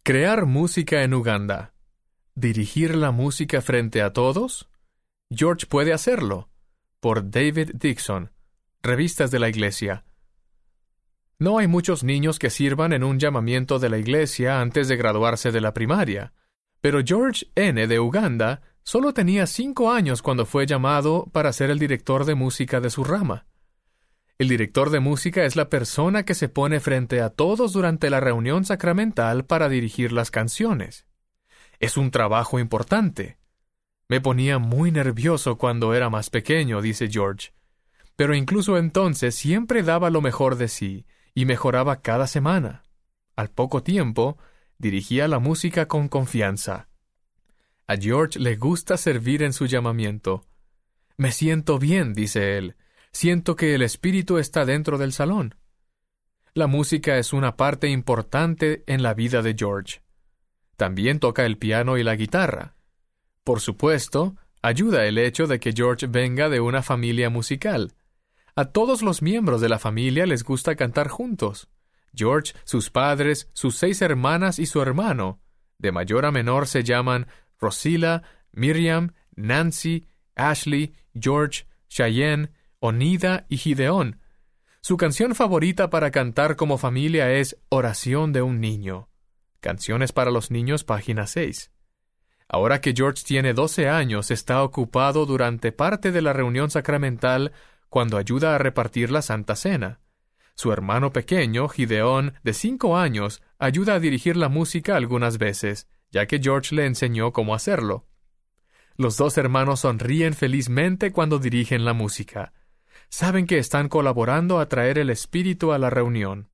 Crear música en Uganda. ¿Dirigir la música frente a todos? George puede hacerlo. Por David Dixon. Revistas de la Iglesia. No hay muchos niños que sirvan en un llamamiento de la Iglesia antes de graduarse de la primaria, pero George N. de Uganda solo tenía 5 años cuando fue llamado para ser el director de música de su rama. El director de música es la persona que se pone frente a todos durante la reunión sacramental para dirigir las canciones. Es un trabajo importante. Me ponía muy nervioso cuando era más pequeño, dice George. Pero incluso entonces siempre daba lo mejor de sí y mejoraba cada semana. Al poco tiempo, dirigía la música con confianza. A George le gusta servir en su llamamiento. Me siento bien, dice él. Siento que el espíritu está dentro del salón. La música es una parte importante en la vida de George. También toca el piano y la guitarra. Por supuesto, ayuda el hecho de que George venga de una familia musical. A todos los miembros de la familia les gusta cantar juntos. George, sus padres, sus 6 hermanas y su hermano, de mayor a menor, se llaman Rosila, Miriam, Nancy, Ashley, George, Cheyenne, Onida y Gideón. Su canción favorita para cantar como familia es Oración de un niño. Canciones para los niños, página 6. Ahora que George tiene 12 años, está ocupado durante parte de la reunión sacramental cuando ayuda a repartir la Santa Cena. Su hermano pequeño, Gideón, de 5 años, ayuda a dirigir la música algunas veces, ya que George le enseñó cómo hacerlo. Los 2 hermanos sonríen felizmente cuando dirigen la música. Saben que están colaborando a traer el espíritu a la reunión.